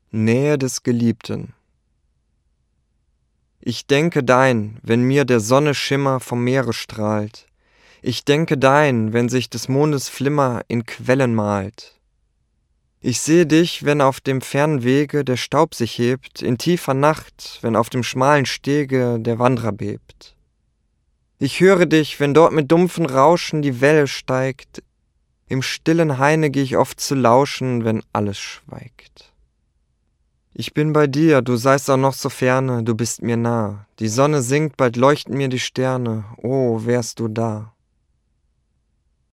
Nähe des Geliebten. Ich denke dein, wenn mir der Sonne Schimmer vom Meere strahlt. Ich denke dein, wenn sich des Mondes Flimmer in Quellen malt. Ich sehe dich, wenn auf dem fernen Wege der Staub sich hebt, in tiefer Nacht, wenn auf dem schmalen Stege der Wandrer bebt. Ich höre dich, wenn dort mit dumpfen Rauschen die Welle steigt. Im stillen Haine geh ich oft zu lauschen, wenn alles schweigt. Ich bin bei dir, du seist auch noch so ferne, du bist mir nah. Die Sonne sinkt, bald leuchten mir die Sterne, oh, wärst du da.